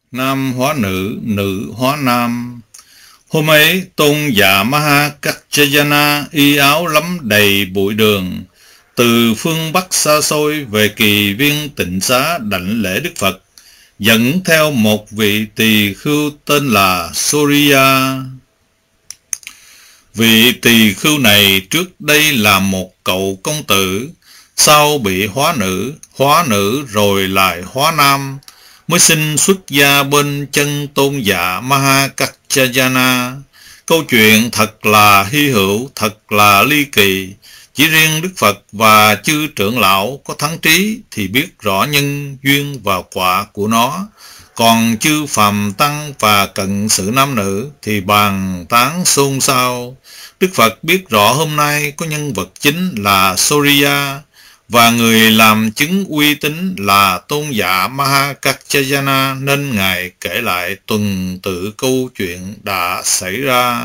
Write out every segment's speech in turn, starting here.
nam hóa nữ, nữ hóa nam. Hôm ấy, tôn giả Maha Kaccayana y áo lấm đầy bụi đường, từ phương Bắc xa xôi về Kỳ Viên Tịnh Xá đảnh lễ Đức Phật, dẫn theo một vị tỳ khưu tên là Suriya. Vị tỳ khưu này trước đây là một cậu công tử, sau bị hóa nữ rồi lại hóa nam, mới xin xuất gia bên chân tôn giả Maha Kaccayana. Câu chuyện thật là hy hữu, thật là ly kỳ. Chỉ riêng Đức Phật và chư trưởng lão có thắng trí thì biết rõ nhân duyên và quả của nó. Còn chư phàm tăng và cận sự nam nữ thì bàn tán xôn xao. Đức Phật biết rõ hôm nay có nhân vật chính là Suriya, và người làm chứng uy tín là tôn giả Maha Kaccayana, nên Ngài kể lại tuần tự câu chuyện đã xảy ra.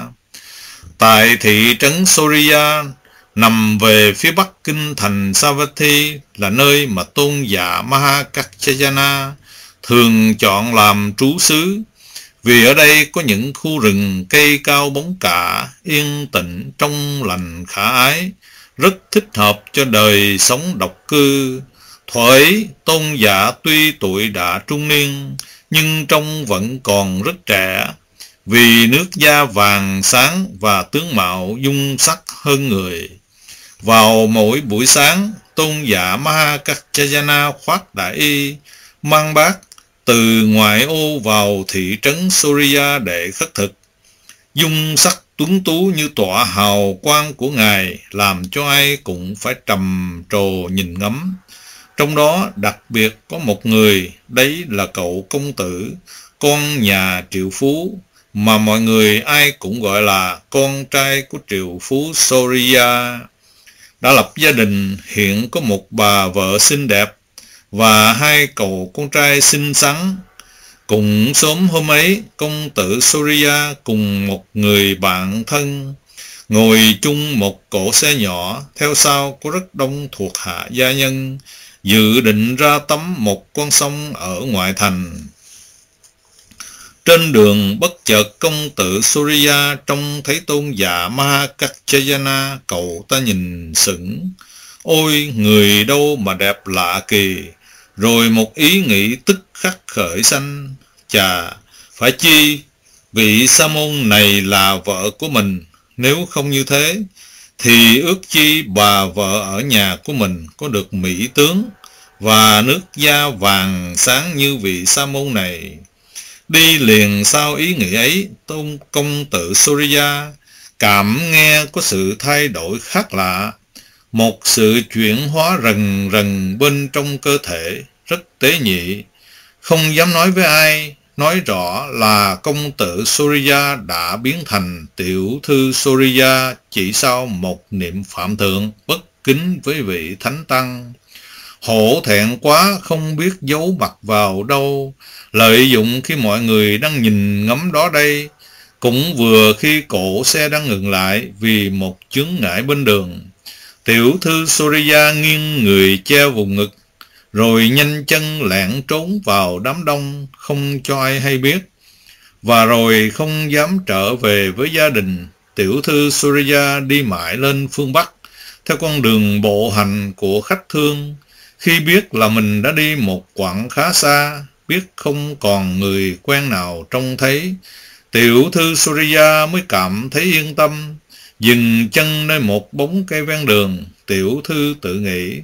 Tại thị trấn Suriya, nằm về phía bắc kinh thành Savatthi, là nơi mà tôn giả Maha Kaccayana thường chọn làm trú xứ, vì ở đây có những khu rừng cây cao bóng cả, yên tĩnh, trong lành khả ái, rất thích hợp cho đời sống độc cư. Thuở ấy, tôn giả tuy tuổi đã trung niên, nhưng trông vẫn còn rất trẻ, vì nước da vàng sáng và tướng mạo dung sắc hơn người. Vào mỗi buổi sáng, tôn giả Maha Kaccayana khoác đại y, mang bát từ ngoại ô vào thị trấn Suriya để khất thực. Dung sắc tuấn tú như tỏa hào quang của Ngài làm cho ai cũng phải trầm trồ nhìn ngắm. Trong đó đặc biệt có một người, đấy là cậu công tử, con nhà triệu phú, mà mọi người ai cũng gọi là con trai của triệu phú Suriya. Đã lập gia đình, hiện có một bà vợ xinh đẹp và hai cậu con trai xinh xắn. Cùng sớm hôm ấy, công tử Suriya cùng một người bạn thân ngồi chung một cỗ xe nhỏ, theo sau có rất đông thuộc hạ gia nhân, dự định ra tắm một con sông ở ngoại thành. Trên đường bất chợt công tử Suriya trông thấy tôn giả Maha Kaccayana, cậu ta nhìn sững, ôi người đâu mà đẹp lạ kỳ. Rồi một ý nghĩ tức khắc khởi sanh, chà, phải chi vị sa môn này là vợ của mình, nếu không như thế thì ước chi bà vợ ở nhà của mình có được mỹ tướng và nước da vàng sáng như vị sa môn này. Đi liền sau ý nghĩ ấy, tôn công tử Suriya cảm nghe có sự thay đổi khác lạ, một sự chuyển hóa rần rần bên trong cơ thể, rất tế nhị. Không dám nói với ai, nói rõ là công tử Suriya đã biến thành tiểu thư Suriya chỉ sau một niệm phạm thượng bất kính với vị thánh tăng. Hổ thẹn quá không biết giấu mặt vào đâu, lợi dụng khi mọi người đang nhìn ngắm đó đây, cũng vừa khi cỗ xe đang ngừng lại vì một chướng ngại bên đường. Tiểu thư Suriya nghiêng người che vùng ngực, rồi nhanh chân lẻn trốn vào đám đông, không cho ai hay biết, và rồi không dám trở về với gia đình. Tiểu thư Suriya đi mãi lên phương Bắc, theo con đường bộ hành của khách thương. Khi biết là mình đã đi một quãng khá xa, biết không còn người quen nào trông thấy, tiểu thư Suriya mới cảm thấy yên tâm, dừng chân nơi một bóng cây ven đường. Tiểu thư tự nghĩ,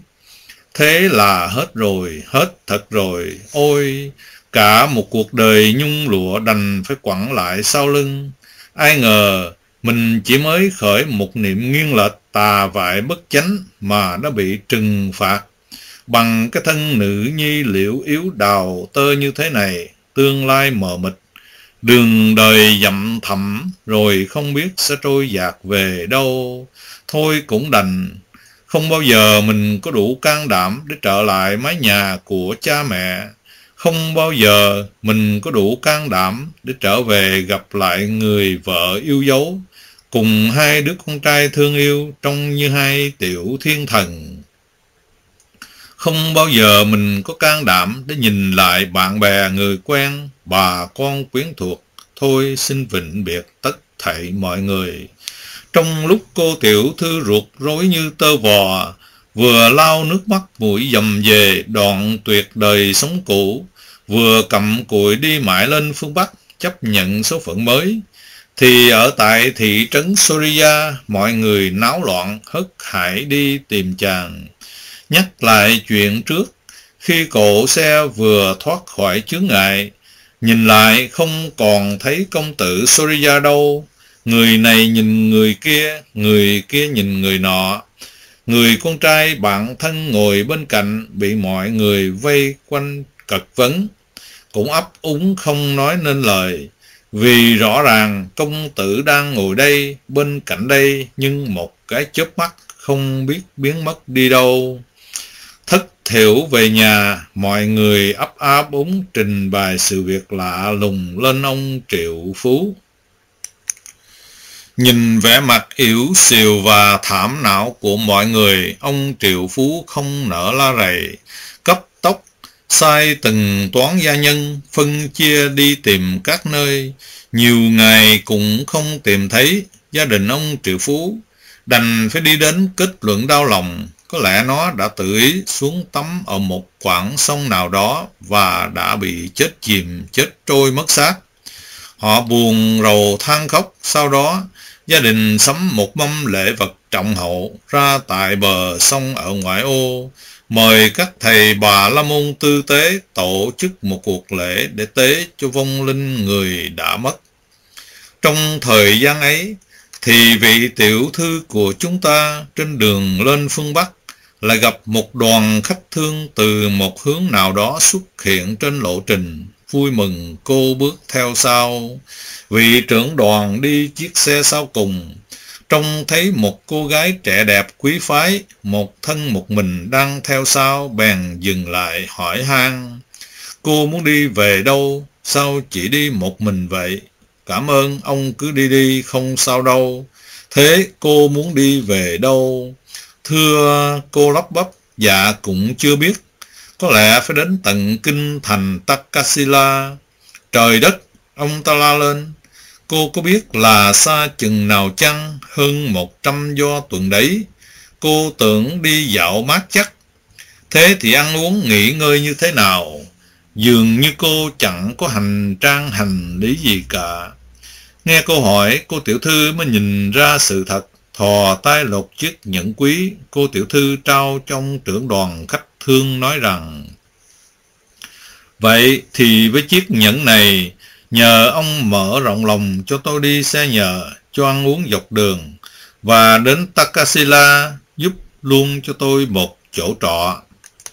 thế là hết rồi, hết thật rồi, ôi, cả một cuộc đời nhung lụa đành phải quẳng lại sau lưng. Ai ngờ mình chỉ mới khởi một niệm nghiêng lệch tà vại bất chánh mà đã bị trừng phạt bằng cái thân nữ nhi liễu yếu đào tơ như thế này. Tương lai mờ mịt, đường đời dặm thẳm, rồi không biết sẽ trôi dạt về đâu. Thôi cũng đành. Không bao giờ mình có đủ can đảm để trở lại mái nhà của cha mẹ. Không bao giờ mình có đủ can đảm để trở về gặp lại người vợ yêu dấu, cùng hai đứa con trai thương yêu trông như hai tiểu thiên thần. Không bao giờ mình có can đảm để nhìn lại bạn bè, người quen, bà con quyến thuộc. Thôi xin vĩnh biệt tất thảy mọi người. Trong lúc cô tiểu thư ruột rối như tơ vò, vừa lau nước mắt mũi dầm về đoạn tuyệt đời sống cũ, vừa cầm cùi đi mãi lên phương Bắc chấp nhận số phận mới, thì ở tại thị trấn Soria, mọi người náo loạn hớt hải đi tìm chàng. Nhắc lại chuyện trước, khi cỗ xe vừa thoát khỏi chướng ngại, nhìn lại không còn thấy công tử Soria đâu. Người này nhìn người kia nhìn người nọ. Người con trai bạn thân ngồi bên cạnh bị mọi người vây quanh cật vấn, cũng ấp úng không nói nên lời, vì rõ ràng công tử đang ngồi đây bên cạnh đây, nhưng một cái chớp mắt không biết biến mất đi đâu. Thất thiểu về nhà, mọi người ấp úng trình bày sự việc lạ lùng lên ông triệu phú. Nhìn vẻ mặt yếu xìu và thảm não của mọi người, ông triệu phú không nỡ la rầy, cấp tốc sai từng toán gia nhân phân chia đi tìm các nơi. Nhiều ngày cũng không tìm thấy, gia đình ông triệu phú đành phải đi đến kết luận đau lòng. Có lẽ nó đã tự ý xuống tắm ở một quãng sông nào đó và đã bị chết chìm, chết trôi mất xác. Họ buồn rầu than khóc. Sau đó gia đình sắm một mâm lễ vật trọng hậu ra tại bờ sông ở ngoại ô, mời các thầy bà la môn tư tế tổ chức một cuộc lễ để tế cho vong linh người đã mất. Trong thời gian ấy thì vị tiểu thư của chúng ta trên đường lên phương Bắc lại gặp một đoàn khách thương từ một hướng nào đó xuất hiện trên lộ trình. Vui mừng cô bước theo sau. Vị trưởng đoàn đi chiếc xe sau cùng, trông thấy một cô gái trẻ đẹp quý phái, một thân một mình đang theo sau, bèn dừng lại hỏi han: cô muốn đi về đâu? Sao chỉ đi một mình vậy? Cảm ơn, ông cứ đi đi, không sao đâu. Thế cô muốn đi về đâu? Thưa, cô lắp bắp: dạ cũng chưa biết, có lẽ phải đến tận kinh thành Takasila. Trời đất, ông ta la lên, cô có biết là xa chừng nào chăng? Hơn 100 do tuần đấy. Cô tưởng đi dạo mát chắc. Thế thì ăn uống nghỉ ngơi như thế nào? Dường như cô chẳng có hành trang hành lý gì cả. Nghe câu hỏi, cô tiểu thư mới nhìn ra sự thật, thò tay lột chiếc nhẫn quý. Cô tiểu thư trao trong trưởng đoàn khách thương nói rằng: vậy thì với chiếc nhẫn này, nhờ ông mở rộng lòng cho tôi đi xe nhờ, cho ăn uống dọc đường, và đến Takasila giúp luôn cho tôi một chỗ trọ.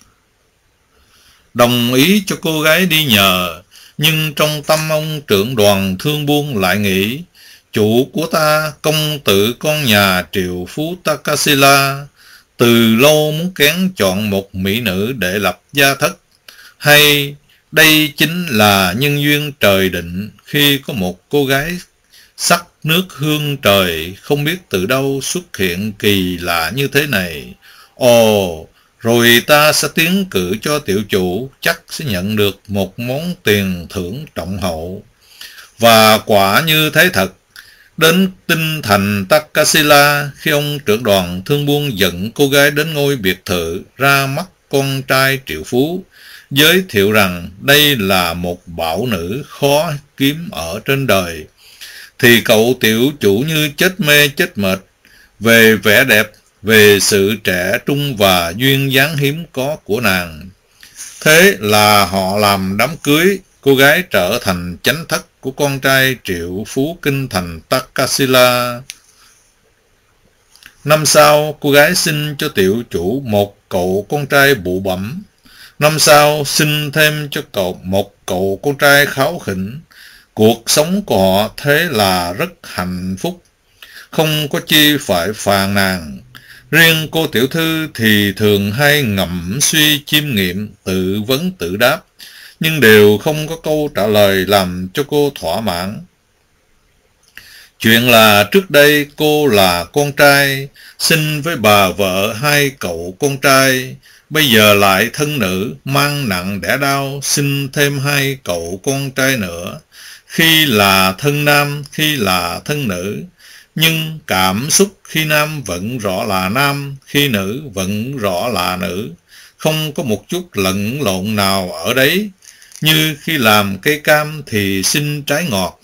Đồng ý cho cô gái đi nhờ, nhưng trong tâm ông trưởng đoàn thương buôn lại nghĩ: chủ của ta, công tử con nhà triệu phú Takasila, từ lâu muốn kén chọn một mỹ nữ để lập gia thất, hay đây chính là nhân duyên trời định, khi có một cô gái sắc nước hương trời không biết từ đâu xuất hiện kỳ lạ như thế này. Ồ, rồi ta sẽ tiến cử cho tiểu chủ, chắc sẽ nhận được một món tiền thưởng trọng hậu. Và quả như thế thật. Đến tinh thành Takasila, khi ông trưởng đoàn thương buôn dẫn cô gái đến ngôi biệt thự ra mắt con trai triệu phú, giới thiệu rằng đây là một bảo nữ khó kiếm ở trên đời, thì cậu tiểu chủ như chết mê chết mệt về vẻ đẹp, về sự trẻ trung và duyên dáng hiếm có của nàng. Thế là họ làm đám cưới. Cô gái trở thành chánh thất của con trai triệu phú kinh thành Takasila. Năm sau, cô gái sinh cho tiểu chủ một cậu con trai bụ bẩm. Năm sau, sinh thêm cho một cậu con trai kháu khỉnh. Cuộc sống của họ thế là rất hạnh phúc, không có chi phải phàn nàn. Riêng cô tiểu thư thì thường hay ngẫm suy chiêm nghiệm, tự vấn tự đáp, nhưng đều không có câu trả lời làm cho cô thỏa mãn. Chuyện là trước đây cô là con trai, sinh với bà vợ hai cậu con trai, Bây giờ lại thân nữ mang nặng đẻ đau, sinh thêm 2 cậu con trai nữa. Khi là thân nam, khi là thân nữ, nhưng cảm xúc khi nam vẫn rõ là nam, khi nữ vẫn rõ là nữ, không có một chút lẫn lộn nào ở đấy. Như khi làm cây cam thì sinh trái ngọt,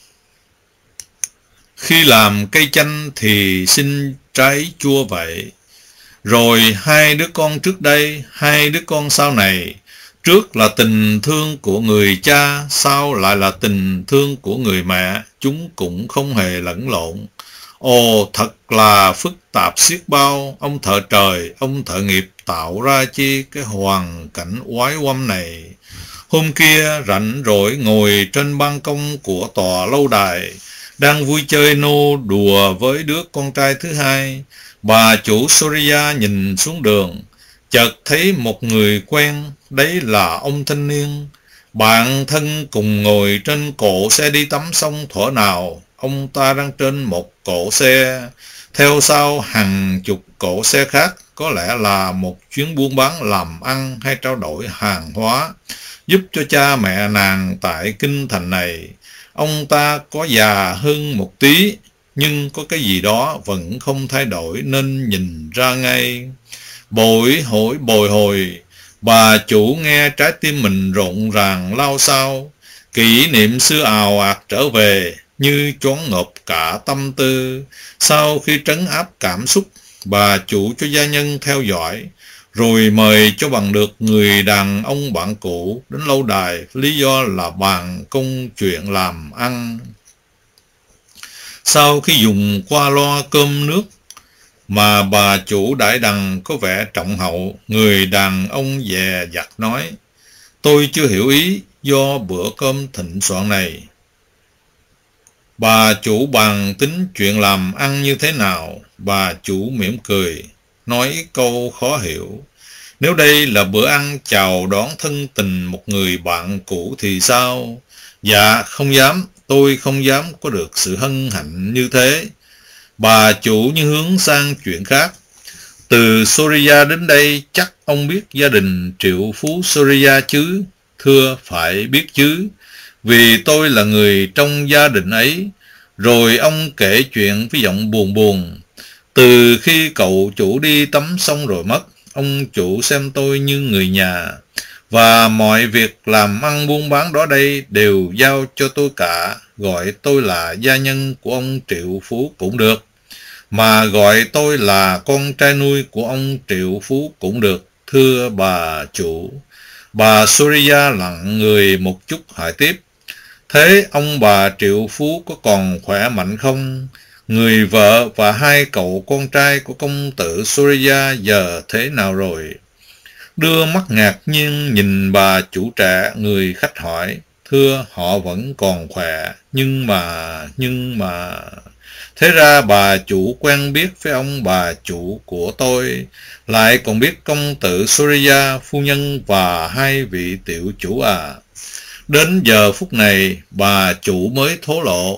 khi làm cây chanh thì sinh trái chua vậy. Rồi 2 đứa con trước đây, 2 đứa con sau này, trước là tình thương của người cha, sau lại là tình thương của người mẹ, chúng cũng không hề lẫn lộn. Ồ, thật là phức tạp xiết bao, ông thợ trời, ông thợ nghiệp tạo ra chi cái hoàn cảnh oái oăm này. Hôm kia rảnh rỗi ngồi trên ban công của tòa lâu đài, đang vui chơi nô đùa với đứa con trai thứ hai, bà chủ Surya nhìn xuống đường, chợt thấy một người quen, đấy là ông thanh niên, bạn thân cùng ngồi trên cỗ xe đi tắm sông thuở nào. Ông ta đang trên một cỗ xe, theo sau hàng chục cỗ xe khác, có lẽ là một chuyến buôn bán làm ăn hay trao đổi hàng hóa, giúp cho cha mẹ nàng tại kinh thành này. Ông ta có già hơn một tí, nhưng có cái gì đó vẫn không thay đổi nên nhìn ra ngay. Bồi hồi, bà chủ nghe trái tim mình rộn ràng lao xao, kỷ niệm xưa ào ạt trở về, như choáng ngợp cả tâm tư. Sau khi trấn áp cảm xúc, bà chủ cho gia nhân theo dõi, rồi mời cho bằng được người đàn ông bạn cũ đến lâu đài, lý do là bàn công chuyện làm ăn. Sau khi dùng qua loa cơm nước mà bà chủ đãi đằng có vẻ trọng hậu, người đàn ông dè dặt nói: tôi chưa hiểu ý do bữa cơm thịnh soạn này. Bà chủ bàn tính chuyện làm ăn như thế nào? Bà chủ mỉm cười, nói câu khó hiểu: nếu đây là bữa ăn chào đón thân tình một người bạn cũ thì sao? Dạ, không dám, tôi không dám có được sự hân hạnh như thế. Bà chủ như hướng sang chuyện khác: từ Surya đến đây chắc ông biết gia đình triệu phú Surya chứ? Thưa, phải biết chứ, vì tôi là người trong gia đình ấy. Rồi ông kể chuyện với giọng buồn buồn: từ khi cậu chủ đi tắm xong rồi mất, ông chủ xem tôi như người nhà, và mọi việc làm ăn buôn bán đó đây đều giao cho tôi cả. Gọi tôi là gia nhân của ông triệu phú cũng được, mà gọi tôi là con trai nuôi của ông triệu phú cũng được. Thưa bà chủ. Bà Surya lặng người một chút hỏi tiếp: thế ông bà triệu phú có còn khỏe mạnh không? Người vợ và 2 cậu con trai của công tử Surya giờ thế nào rồi? Đưa mắt ngạc nhiên nhìn bà chủ trẻ, người khách hỏi: thưa, họ vẫn còn khỏe, nhưng mà... Thế ra bà chủ quen biết với ông bà chủ của tôi, lại còn biết công tử Surya, phu nhân và 2 vị tiểu chủ à? Đến giờ phút này, bà chủ mới thổ lộ: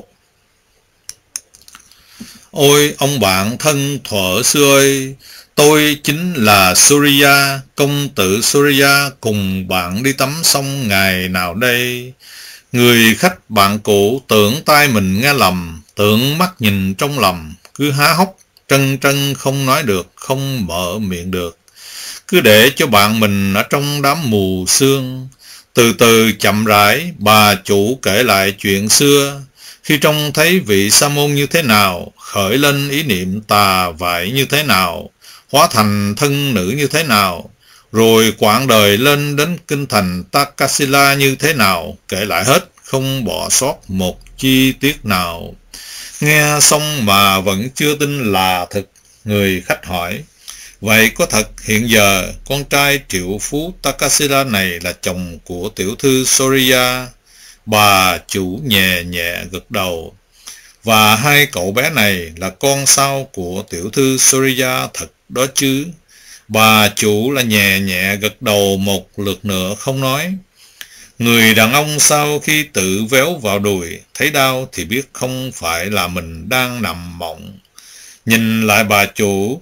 ôi ông bạn thân thuở xưa ơi, tôi chính là Surya, công tử Surya, cùng bạn đi tắm sông ngày nào đây. Người khách bạn cũ tưởng tai mình nghe lầm, tưởng mắt nhìn trong lầm, cứ há hốc trân trân không nói được, không mở miệng được. Cứ để cho bạn mình ở trong đám mù sương. Từ từ chậm rãi, bà chủ kể lại chuyện xưa, khi trông thấy vị sa môn như thế nào, khởi lên ý niệm tà vậy như thế nào, hóa thành thân nữ như thế nào, rồi quãng đời lên đến kinh thành Takasila như thế nào, kể lại hết, không bỏ sót một chi tiết nào. Nghe xong mà vẫn chưa tin là thật, người khách hỏi: vậy có thật hiện giờ con trai triệu phú Takasila này là chồng của tiểu thư Surya? Bà chủ nhẹ nhẹ gật đầu. Và 2 cậu bé này là con sau của tiểu thư Surya thật đó chứ? Bà chủ là nhẹ nhẹ gật đầu một lượt nữa không nói. Người đàn ông sau khi tự véo vào đùi, thấy đau thì biết không phải là mình đang nằm mộng. Nhìn lại bà chủ,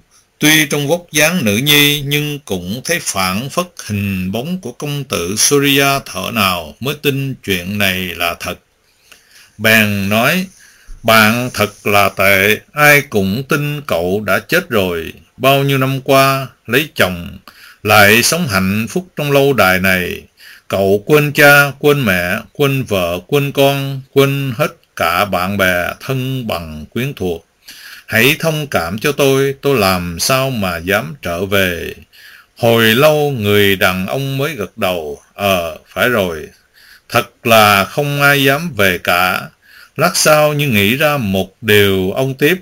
Tuy trong vóc dáng nữ nhi nhưng cũng thấy phản phất hình bóng của công tử Surya, thở nào mới tin chuyện này là thật. Bèn nói: bạn thật là tệ, ai cũng tin cậu đã chết rồi. Bao nhiêu năm qua lấy chồng, lại sống hạnh phúc trong lâu đài này. Cậu quên cha, quên mẹ, quên vợ, quên con, quên hết cả bạn bè, thân bằng quyến thuộc. Hãy thông cảm cho tôi làm sao mà dám trở về. Hồi lâu người đàn ông mới gật đầu: phải rồi, thật là không ai dám về cả. Lát sau như nghĩ ra một điều, ông tiếp: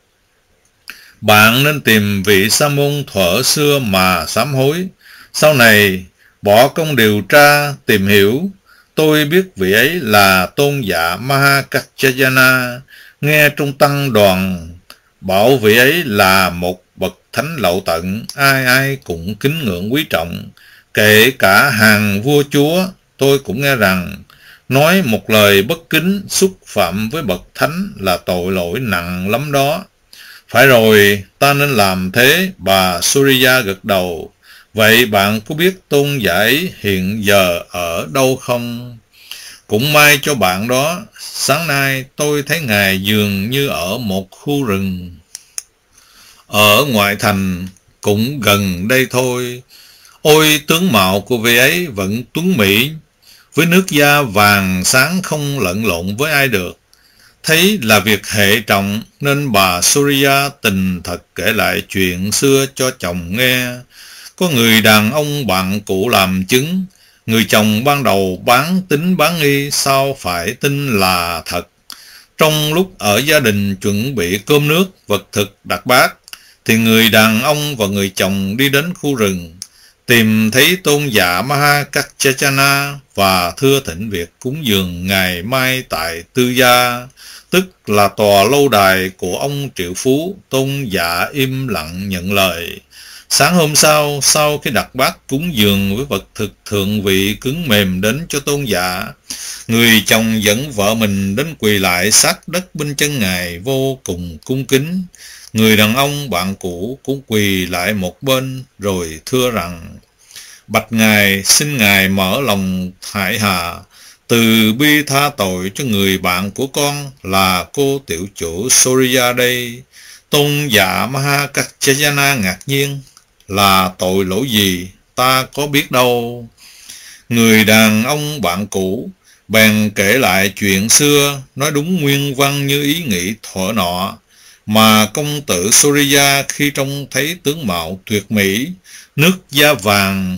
bạn nên tìm vị sa môn thuở xưa mà sám hối. Sau này bỏ công điều tra tìm hiểu. Tôi biết vị ấy là tôn giả Mahakachayana. Nghe trong tăng đoàn bảo vị ấy là một bậc thánh lậu tận, ai ai cũng kính ngưỡng quý trọng, kể cả hàng vua chúa. Tôi cũng nghe rằng nói một lời bất kính xúc phạm với bậc thánh là tội lỗi nặng lắm đó. Phải rồi, ta nên làm thế. Bà Surya gật đầu. Vậy bạn có biết tôn giả ấy hiện giờ ở đâu không? Cũng may cho bạn đó, sáng nay tôi thấy ngài dường như ở một khu rừng ở ngoại thành, cũng gần đây thôi. Ôi, tướng mạo của vị ấy vẫn tuấn mỹ, với nước da vàng sáng không lẫn lộn với ai được. Thấy là việc hệ trọng nên bà Surya tình thật kể lại chuyện xưa cho chồng nghe. Có người đàn ông bạn cũ làm chứng. Người chồng ban đầu bán tín bán nghi, sao phải tin là thật. Trong lúc ở gia đình chuẩn bị cơm nước, vật thực đặt bát, thì người đàn ông và người chồng đi đến khu rừng, tìm thấy tôn giả Mahakachayana và thưa thỉnh việc cúng dường ngày mai tại Tư Gia, tức là tòa lâu đài của ông triệu phú. Tôn giả im lặng nhận lời. Sáng hôm sau, sau khi đặt bát cúng dường với vật thực thượng vị cứng mềm đến cho tôn giả, người chồng dẫn vợ mình đến quỳ lại sát đất bên chân ngài vô cùng cung kính. Người đàn ông bạn cũ cũng quỳ lại một bên rồi thưa rằng: bạch ngài, xin ngài mở lòng hải hạ, từ bi tha tội cho người bạn của con là cô tiểu chủ Surya đây. Tôn giả Mahakachayana ngạc nhiên: là tội lỗi gì, ta có biết đâu. Người đàn ông bạn cũ bèn kể lại chuyện xưa, nói đúng nguyên văn như ý nghĩ thuở nọ, mà công tử Surya khi trông thấy tướng mạo tuyệt mỹ, nước da vàng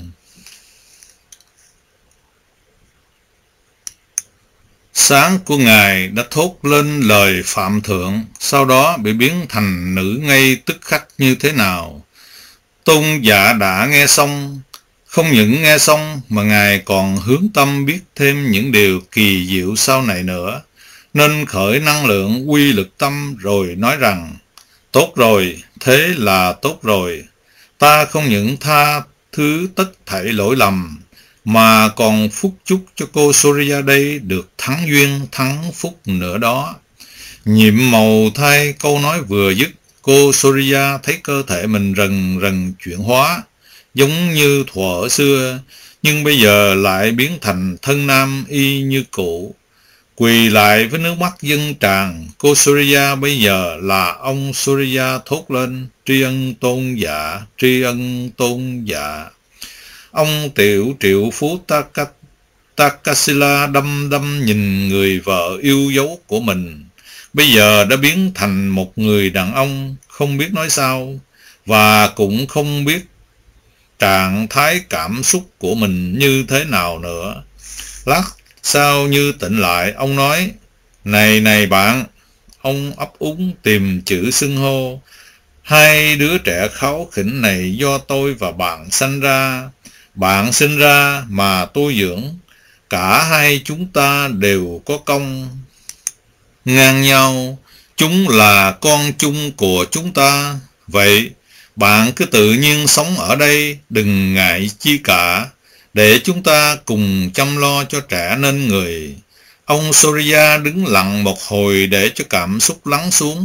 sáng của ngài đã thốt lên lời phạm thượng, sau đó bị biến thành nữ ngay tức khắc như thế nào. Tôn giả đã nghe xong, không những nghe xong mà ngài còn hướng tâm biết thêm những điều kỳ diệu sau này nữa, nên khởi năng lượng quy lực tâm rồi nói rằng: tốt rồi, thế là tốt rồi. Ta không những tha thứ tất thảy lỗi lầm, mà còn phúc chúc cho cô Surya đây được thắng duyên thắng phúc nữa đó. Nhiệm màu thay câu nói vừa dứt, cô Surya thấy cơ thể mình rần rần chuyển hóa, giống như thuở xưa, nhưng bây giờ lại biến thành thân nam y như cũ. Quỳ lại với nước mắt dâng tràn, cô Surya bây giờ là ông Surya thốt lên: tri ân tôn giả, tri ân tôn giả. Ông tiểu triệu phú Takasila đăm đăm nhìn người vợ yêu dấu của mình, bây giờ đã biến thành một người đàn ông, không biết nói sao, và cũng không biết trạng thái cảm xúc của mình như thế nào nữa. Lát sau như tỉnh lại, ông nói: này bạn. Ông ấp úng tìm chữ xưng hô. Hai đứa trẻ kháu khỉnh này do tôi và bạn sanh ra. Bạn sinh ra mà tôi dưỡng, cả hai chúng ta đều có công ngang nhau, chúng là con chung của chúng ta. Vậy bạn cứ tự nhiên sống ở đây, đừng ngại chi cả, để chúng ta cùng chăm lo cho trẻ nên người. Ông Surya đứng lặng một hồi để cho cảm xúc lắng xuống,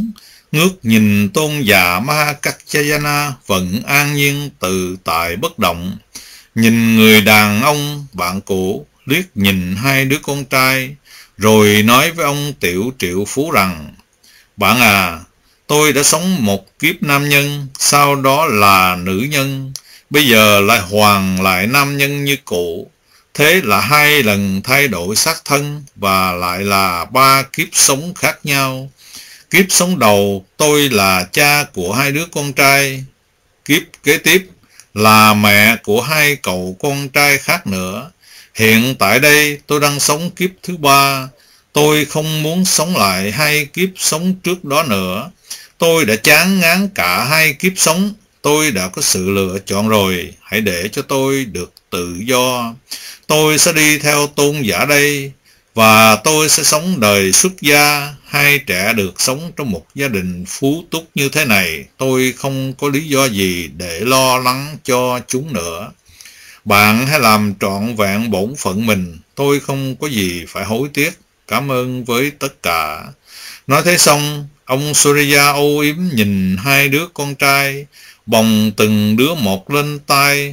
Ngước nhìn tôn giả Mahakaccayana vẫn an nhiên tự tại bất động. Nhìn người đàn ông bạn cũ, liếc nhìn hai đứa con trai, rồi nói với ông Tiểu Triệu Phú rằng: Bạn à, tôi đã sống một kiếp nam nhân, sau đó là nữ nhân, bây giờ lại hoàn lại nam nhân như cũ. Thế là 2 lần thay đổi xác thân và lại là 3 kiếp sống khác nhau. Kiếp sống đầu tôi là cha của 2 đứa con trai. Kiếp kế tiếp là mẹ của 2 cậu con trai khác nữa. Hiện tại đây tôi đang sống kiếp thứ 3. Tôi không muốn sống lại 2 kiếp sống trước đó nữa. Tôi đã chán ngán cả 2 kiếp sống. Tôi đã có sự lựa chọn rồi. Hãy để cho tôi được tự do. Tôi sẽ đi theo tôn giả đây, và tôi sẽ sống đời xuất gia. 2 trẻ được sống trong một gia đình phú túc như thế này. Tôi không có lý do gì để lo lắng cho chúng nữa. Bạn hãy làm trọn vẹn bổn phận mình. Tôi không có gì phải hối tiếc. Cảm ơn với tất cả. Nói thế xong, ông Surya âu yếm nhìn 2 đứa con trai, bồng từng đứa một lên tay,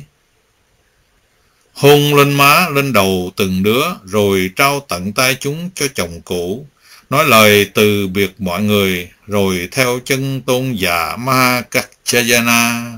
hôn lên má, lên đầu từng đứa, rồi trao tận tay chúng cho chồng cũ, nói lời từ biệt mọi người, rồi theo chân tôn giả Mahakaccayana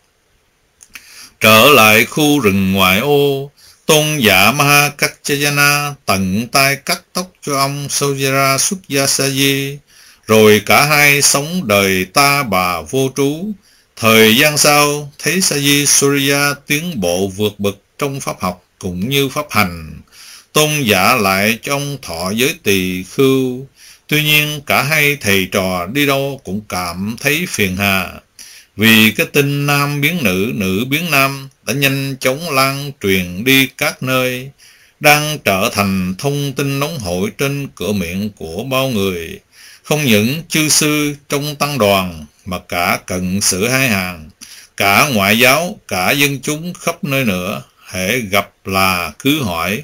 trở lại khu rừng ngoại ô. Tôn giả Mahakaccayana tận tay cắt tóc cho ông Saujara Sukhyasaji, rồi cả hai sống đời ta bà vô trú. Thời gian sau, thấy Saji Surya tiến bộ vượt bậc trong pháp học cũng như pháp hành. Tôn giả lại cho ông thọ giới tỳ khưu. Tuy nhiên cả hai thầy trò đi đâu cũng cảm thấy phiền hà, vì cái tin nam biến nữ, nữ biến nam đã nhanh chóng lan truyền đi các nơi, đang trở thành thông tin nóng hổi trên cửa miệng của bao người. Không những chư sư trong tăng đoàn mà cả cận sự hai hàng, cả ngoại giáo, cả dân chúng khắp nơi nữa, hễ gặp là cứ hỏi: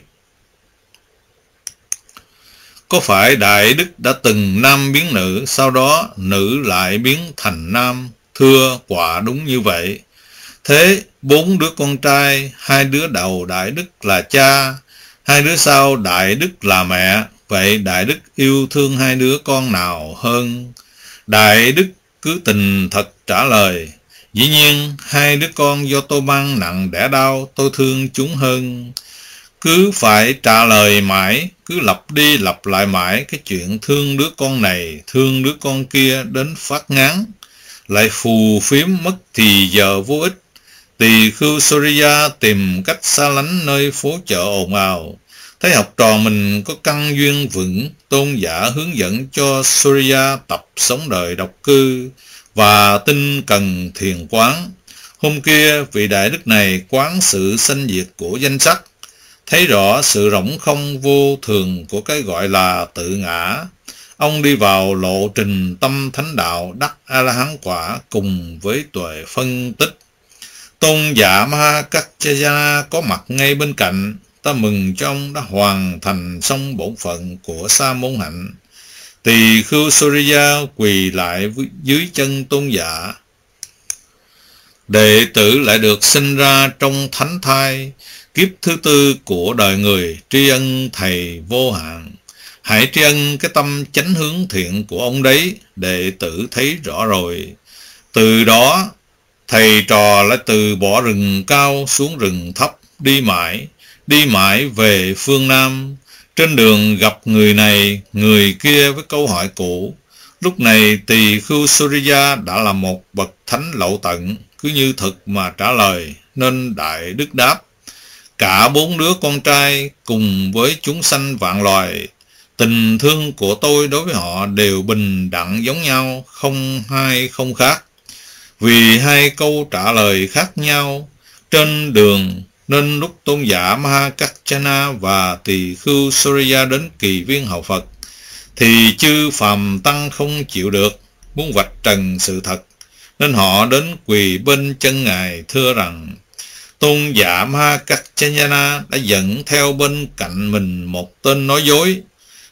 Có phải Đại Đức đã từng nam biến nữ, sau đó nữ lại biến thành nam? Thưa, quả đúng như vậy. Thế 4 đứa con trai, 2 đứa đầu Đại Đức là cha, 2 đứa sau Đại Đức là mẹ. Vậy Đại Đức yêu thương 2 đứa con nào hơn? Đại Đức cứ tình thật trả lời: Dĩ nhiên 2 đứa con do tôi mang nặng đẻ đau, tôi thương chúng hơn. Cứ phải trả lời mãi, cứ lặp đi lặp lại mãi cái chuyện thương đứa con này, thương đứa con kia đến phát ngán, lại phù phiếm mất thì giờ vô ích. Tỳ khưu Surya tìm cách xa lánh nơi phố chợ ồn ào. Thấy học trò mình có căn duyên vững, tôn giả hướng dẫn cho Surya tập sống đời độc cư và tinh cần thiền quán. Hôm kia, vị Đại Đức này quán sự sanh diệt của danh sắc, thấy rõ sự rỗng không vô thường của cái gọi là tự ngã. Ông đi vào lộ trình tâm thánh đạo, đắc A-la-hán quả cùng với tuệ phân tích. Tôn giả Mahakaccayana có mặt ngay bên cạnh. Ta mừng cho ông đã hoàn thành xong bổn phận của sa môn hạnh. Tỳ khưu Surya quỳ lại dưới chân tôn giả. Đệ tử lại được sinh ra trong thánh thai, kiếp thứ 4 của đời người, tri ân thầy vô hạn. Hãy tri ân cái tâm chánh hướng thiện của ông đấy, đệ tử thấy rõ rồi. Từ đó, thầy trò lại từ bỏ rừng cao xuống rừng thấp, đi mãi về phương Nam. Trên đường gặp người này, người kia với câu hỏi cũ. Lúc này tỳ khưu Surya đã là một bậc thánh lậu tận, cứ như thực mà trả lời, nên Đại Đức đáp: Cả 4 đứa con trai cùng với chúng sanh vạn loài, tình thương của tôi đối với họ đều bình đẳng giống nhau, không hai không khác. Vì 2 câu trả lời khác nhau trên đường, nên lúc tôn giả Mahakaccayana và tỳ khưu Surya đến kỳ viên hậu Phật, thì chư phàm tăng không chịu được, muốn vạch trần sự thật, nên họ đến quỳ bên chân Ngài thưa rằng: Tôn giả Mahakaccayana đã dẫn theo bên cạnh mình một tên nói dối.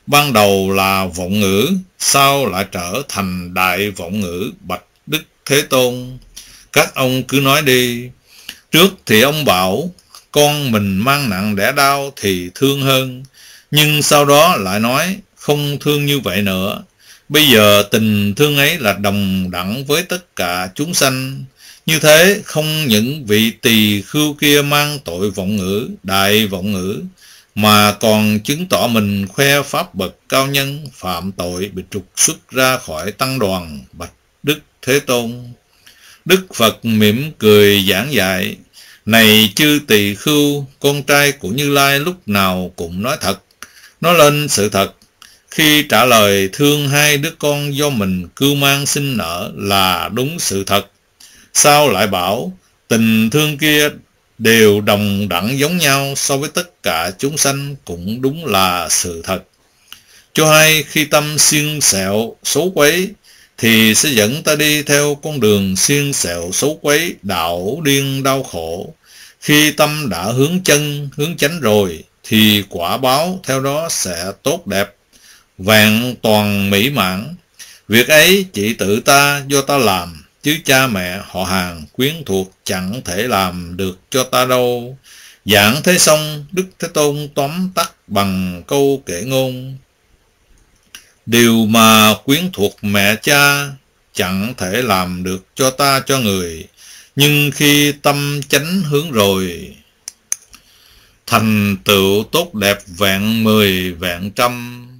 ban đầu là vọng ngữ, sau lại trở thành đại vọng ngữ. Bạch Đức Thế Tôn, các ông cứ nói đi. Trước thì ông bảo con mình mang nặng đẻ đau thì thương hơn, nhưng sau đó lại nói không thương như vậy nữa. Bây giờ tình thương ấy là đồng đẳng với tất cả chúng sanh. Như thế không những vị tỳ khưu kia mang tội vọng ngữ, đại vọng ngữ, mà còn chứng tỏ mình khoe pháp bậc cao nhân, phạm tội bị trục xuất ra khỏi tăng đoàn. Bạch Đức Thế Tôn, Đức Phật mỉm cười giảng dạy: này chư tỳ khưu, con trai của Như Lai lúc nào cũng nói thật, nói lên sự thật. Khi trả lời thương hai đứa con do mình cưu mang sinh nở là đúng sự thật, sao lại bảo tình thương kia đều đồng đẳng giống nhau so với tất cả chúng sanh cũng đúng là sự thật. Cho hay khi tâm xiên xẹo xấu quấy thì sẽ dẫn ta đi theo con đường xiên xẹo xấu quấy, đảo điên đau khổ. Khi tâm đã hướng chân, hướng chánh rồi thì quả báo theo đó sẽ tốt đẹp, vẹn toàn mỹ mãn. Việc ấy chỉ tự ta do ta làm, chứ cha mẹ họ hàng quyến thuộc chẳng thể làm được cho ta đâu. Giảng thế xong, Đức Thế Tôn tóm tắt bằng câu kệ ngôn: điều mà quyến thuộc mẹ cha chẳng thể làm được cho ta cho người, nhưng khi tâm chánh hướng rồi, thành tựu tốt đẹp vẹn 10 vẹn trăm.